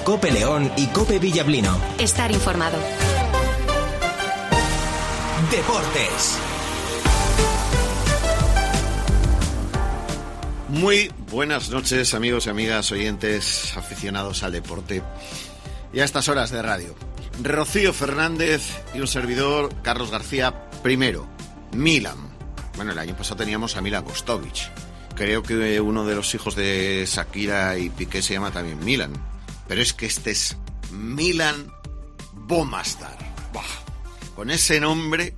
COPE León y COPE Villablino. Estar informado. Deportes. Muy buenas noches, amigos y amigas, oyentes, aficionados al deporte y a estas horas de radio. Rocío Fernández y un servidor, Carlos García. Primero, Milan. Bueno, el año pasado teníamos a Milan Kostovic. Creo que uno de los hijos de Shakira y Piqué se llama también Milan. Pero es que este es Milan Bomastar. Bah, con ese nombre,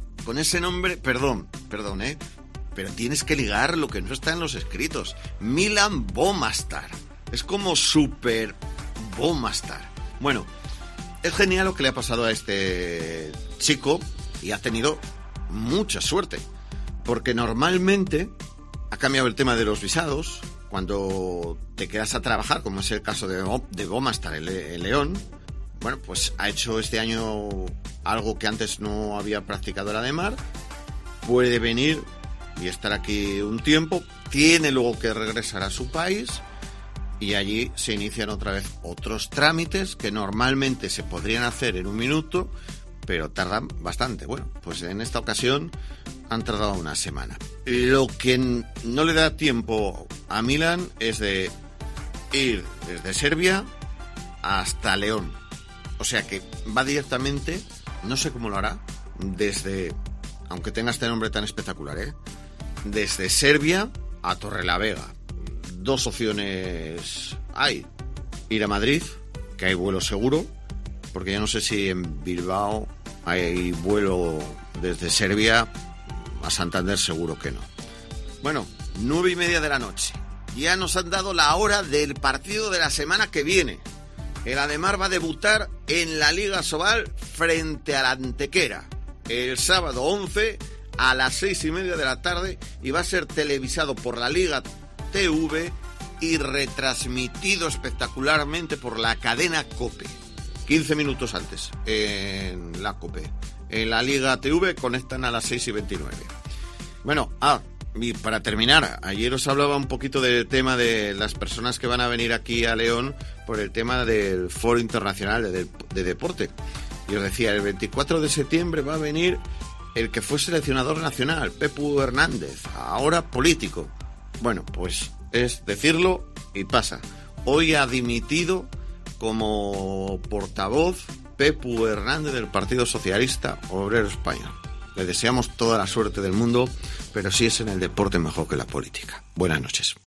perdón, pero tienes que ligar lo que no está en los escritos. Milan Bomastar. Es como Super Bomastar. Bueno, es genial lo que le ha pasado a este chico y ha tenido mucha suerte. Porque normalmente ha cambiado el tema de los visados. Cuando te quedas a trabajar, como es el caso de Bomastar en León, bueno, pues ha hecho este año algo que antes no había practicado la de mar. Puede venir y estar aquí un tiempo, tiene luego que regresar a su país y allí se inician otra vez otros trámites que normalmente se podrían hacer en un minuto, pero tardan bastante. Bueno, pues en esta ocasión han tardado una semana. Lo que no le da tiempo a Milan es de ir desde Serbia hasta León. O sea que va directamente, no sé cómo lo hará, desde, aunque tenga este nombre tan espectacular, desde Serbia a Torrelavega. Dos opciones hay: ir a Madrid, que hay vuelo seguro, porque yo no sé si en Bilbao hay vuelo desde Serbia a Santander, seguro que no. Bueno, 9:30 de la noche. Ya nos han dado la hora del partido de la semana que viene. El Ademar va a debutar en la Liga Sobal frente a la Antequera el sábado 11 a las 6:30 de la tarde y va a ser televisado por la Liga TV y retransmitido espectacularmente por la cadena COPE. 15 minutos antes en la COPE. En la Liga TV conectan a las 6:29. Bueno, y para terminar, ayer os hablaba un poquito del tema de las personas que van a venir aquí a León por el tema del Foro Internacional de Deporte. Y os decía, el 24 de septiembre va a venir el que fue seleccionador nacional, Pepu Hernández, ahora político. Bueno, pues es decirlo y pasa. Hoy ha dimitido como portavoz Pepu Hernández del Partido Socialista Obrero Español. Le deseamos toda la suerte del mundo, pero sí es en el deporte mejor que la política. Buenas noches.